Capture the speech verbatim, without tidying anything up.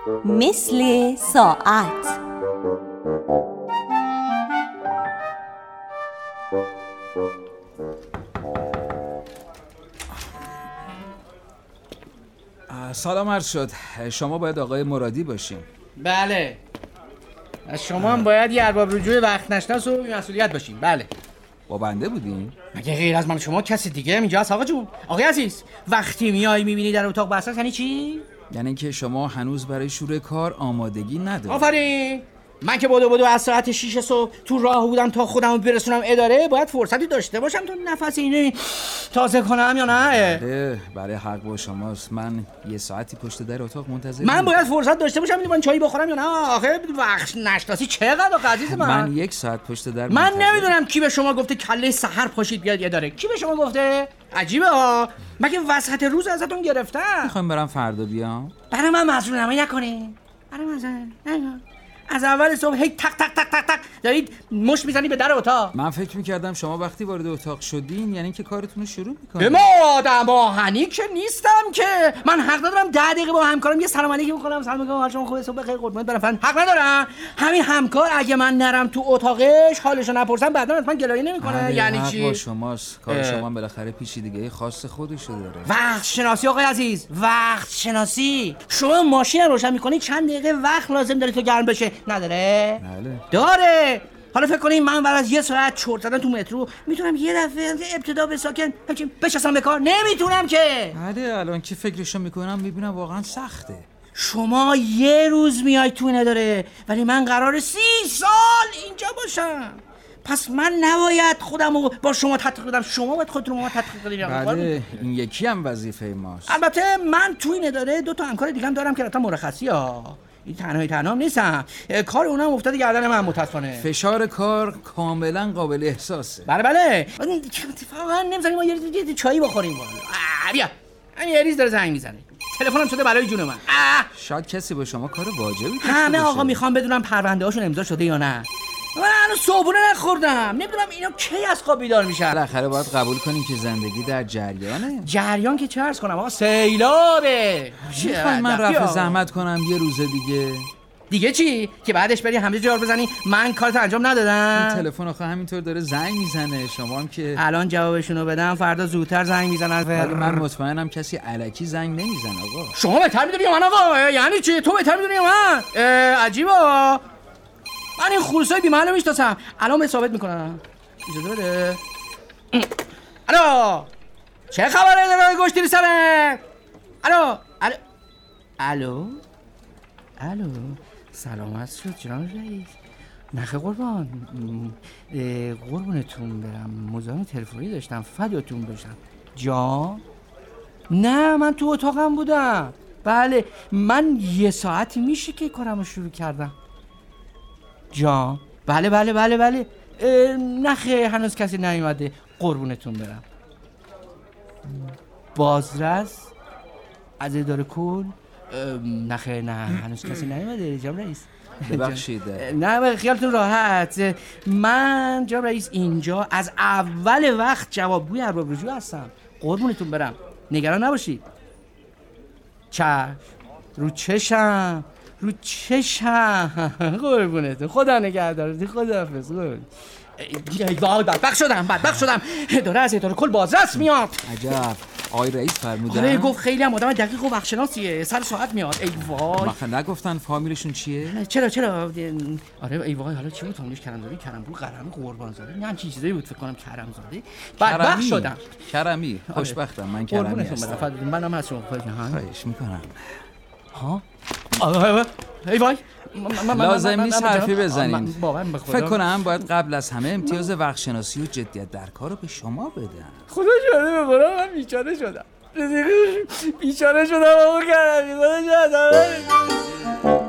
مثل ساعت. سلام عرض شد. شما باید آقای مرادی باشین. بله. از شما هم باید یه ارباب رجوع وقت نشناس و مسئولیت باشین. بله. با بنده بودین؟ مگه غیر از من شما کسی دیگه اینجا هست آقا جون؟ آقای عزیز، وقتی میای میبینی در اتاق بسته است یعنی چی؟ یعنی که شما هنوز برای شروع کار آمادگی ندارید. آفرین. من که بدو بدو از ساعت شیش صبح تو راه بودم تا خودمو برسونم اداره، باید فرصتی داشته باشم تا نفس اینو تازه کنم یا نه؟ بله، برای حق با شماست. من یه ساعتی پشت در اتاق منتظر من باید فرصت داشته باشم من چایی بخورم یا نه؟ آخه وقت نشناسی چقدر آقا عزیز من؟ من یک ساعت پشت در من منتظر. نمیدونم کی به شما گفته کله سحر پاشید بیاد اداره. کی به شما گفته؟ عجیبه ها. مگه وسط روز ازتون گرفتم؟ میخوایم برام فردا بیام؟ برای من مظلوم نمایی نکنین. برای من نگو. از اول صبح هی تق تق تق تق تق دارید مش میزنی به در اتاق. من فکر میکردم شما وقتی وارد اتاق شدین یعنی که کارتون رو شروع میکنید. ما آدم آهنی که نیستم که. من حق ندارم ده دقیقه با همکارم یه سلام علیکی بکنم، سلام علیکم، حال شما خوبه، صبح بخیر، قربونت برم فلان. حق ندارم. همین همکار اگه من نرم تو اتاقش حالشو نپرسم بعدا حتما گلایه نمیکنه. یعنی چی؟ با شماست. کار شما بالاخره پیچیدگی خاص خودشو داره. وقت شناسی آقای عزیز، وقت شناسی. شما ماشین روشن میکنید چند دقیقه وقت لازم داره تا گرم بشه. نداره؟ بله. داره. حالا فکر کنید من بعد از یه ساعت چرت زدن تو مترو میتونم یه دفعه ابتدا به ساکن همچین بشستم به کار؟ نمیتونم که. بله، الان که فکرشو میکنم میبینم واقعا سخته. شما یه روز میای تو نداره ولی من قراره سی سال اینجا باشم. پس من نباید خودمو با شما تطبیق بدم، شما باید خودتون رو ما تطبیق بدید. بله، این یکی هم وظیفه ماست. البته من تو این اداره دو تا همکار دیگه هم دارم که رفتن مرخصی ها. این تنهایی تنهام نیستم. کار اونم افتاده گردن من متاسفانه. فشار کار کاملا قابل احساسه. بله بله. اتفاقا نمی‌ذاریم ما یه چایی بخوریم بالا. بیا. این یه ریز داره زنگ میزنه. تلفنم شده برای جون من. شاید کسی با شما کار واجبی داشته همه باشه. آقا میخوام بدونم پرونده هاشون امضا شده یا نه. من هنوز صبحونه نخوردم. نمیدونم اینا کی از خواب بیدار میشن. بالاخره باید قبول کنیم که زندگی در جریانه. جریان که چه عرض کنم آقا، سیلابه. میخوای من رفع زحمت کنم یه روز دیگه؟ دیگه چی؟ که بعدش بری همه جا بزنی من کارت انجام ندادم؟ این تلفن آخه همینطور داره زنگ میزنه. شما هم که الان جوابشونو بدم فردا زودتر زنگ میزنن. ولی من مطمئنم کسی الکی زنگ نمیزنه آقا. شما بهتر میدونی یا من آقا؟ یعنی چی؟ تو بهتر میدونی یا من؟ عجیبه. من این خروسای بی‌معنی رو میشناسم. الان به ثابت میکنم. اجازه بده. الو. چه خبره داره گشتیری سره؟ الو. الو. الو. الو. سلامت شد جناب رئیس. نخه قربان. قربونتون برم. مزاحم تلفنی داشتم. فداتون بشم. جان؟ نه من تو اتاقم بودم. بله من یه ساعتی میشه که کارمو شروع کردم. جان؟ بله بله بله بله. نخه هنوز کسی نیومده. قربونتون برم. بازرس از اداره کل؟ نخه نه هنوز کسی نیومده جناب رئیس. ببخشید. نه خیالتون راحت. من جناب رئیس اینجا از اول وقت جوابگوی ارباب رجوع هستم. قربونتون برم. نگران نباشید. چشم. رو چشم. رو چشم. قربونتون. خدا نگهدارت. خداحافظ. قربون. بدبخت شدم بدبخت شدم. داره از اداره کل بازرس میاد. عجب. آقای رئیس فرمودن؟ آره گفت خیلی هم آدم دقیق و وقت‌شناسیه. سر ساعت میاد. ای وای. مخه نگفتن فامیلشون چیه؟ چرا چرا؟ آره ای وای حالا چی بود فامیلش؟ کرمزاده، کرمپور، قرمی، قربانزاده. نه همچین چیزایی بود فکر کنم. کرمزاده. بدبخت شدم. کرمی. خوشبختم من کرمی هستم. منم از شما خواهش میکنم. ها؟ آره ای وای. لازم نیست حرفی بزنین. فکر کنم باید قبل از همه امتیاز وقت شناسی و جدیت در کار رو به شما بدن. خدا شده به قرآن من بیچاره شدم. بیچاره شدم آقا کرمی. خدا شده